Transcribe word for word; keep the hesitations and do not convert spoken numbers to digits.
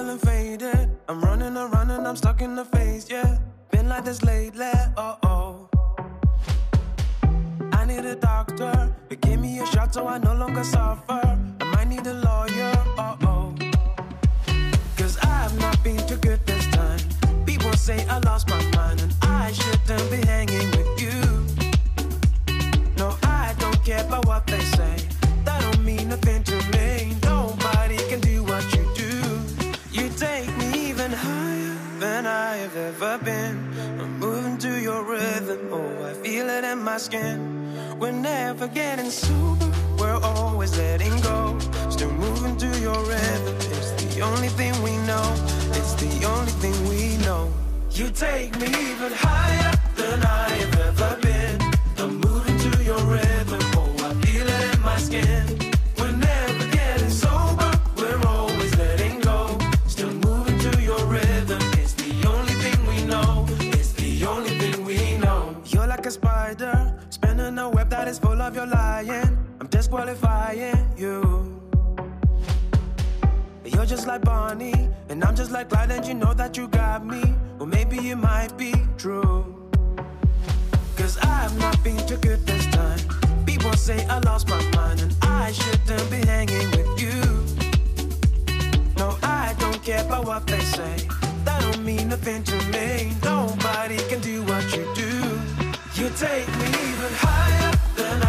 feeling faded. I'm running around and I'm stuck in the phase, yeah. Been like this lately, oh oh. I need a doctor to give me a shot so I no longer suffer. I might need a lawyer, oh oh. Cause I've not been too good this time. People say I lost my mind and I shouldn't be hanging with you. No, I don't care about what they say. That don't mean nothing to me. Nobody can do what you do. You take me even higher than I have ever been. I'm moving to your rhythm, oh, I feel it in my skin. We're never getting sober, we're always letting go. Still moving to your rhythm, it's the only thing we know. It's the only thing we know. You take me even higher than I have ever been. I'm moving to your rhythm, oh, I feel it in my skin. We're never getting sober, we're always letting go. Still moving to your rhythm, it's the only thing we know. It's the only thing we know. You're like a spider, spinning a web that is full of your lying. I'm disqualifying you. You're just like Bonnie, and I'm just like Clyde, and you know that you got me. Well, maybe it might be true. Cause I've not been too good this time. People say I lost my mind, and I shouldn't be hanging with you. No, I don't care about what they say. That don't mean nothing to me. Nobody can do what you do. You take me even higher than